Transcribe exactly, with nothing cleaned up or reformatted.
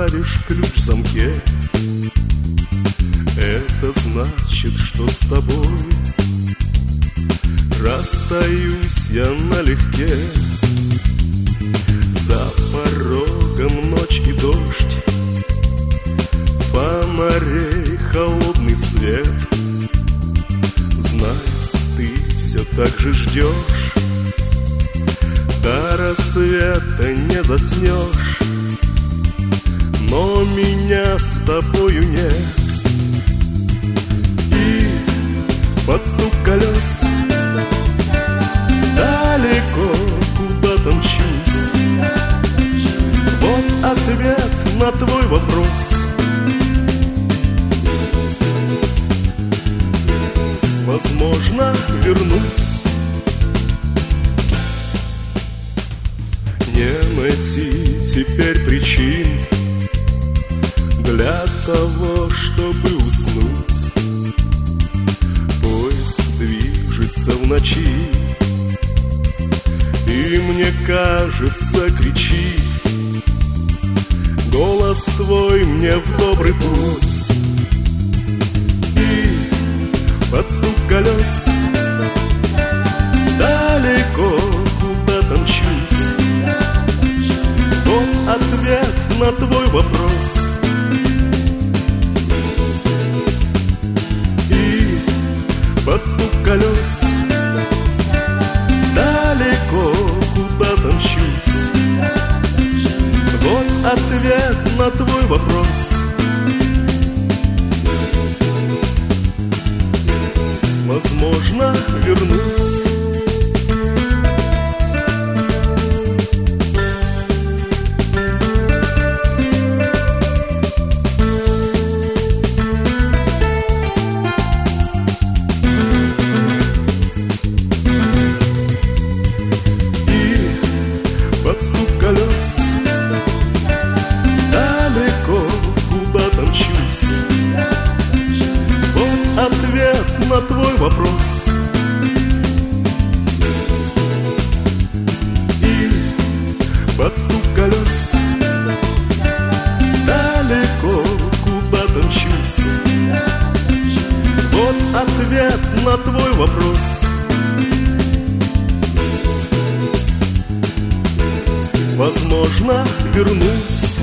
оставишь ключ в замке, это значит, что с тобой расстаюсь я налегке. За порогом ночь и дождь, фонарей холодный свет. Знай, ты все так же ждешь, до рассвета не заснешь. Но меня с тобою нет, и под стук колес далеко куда-то мчусь. Вот ответ на твой вопрос. Возможно, вернусь. Не найти теперь причин для того, чтобы уснуть. Поезд движется в ночи, и мне кажется, кричит голос твой мне в добрый путь. И под стук колес далеко куда-то мчусь. Вот ответ на твой вопрос. И под стук колес далеко куда-то мчусь. Вот ответ на твой вопрос. Возможно, вернусь. И под стук колес далеко куда-то мчусь. Вот ответ на твой вопрос. И под стук колес далеко куда-то мчусь. Вот ответ на твой вопрос. Возможно, вернусь.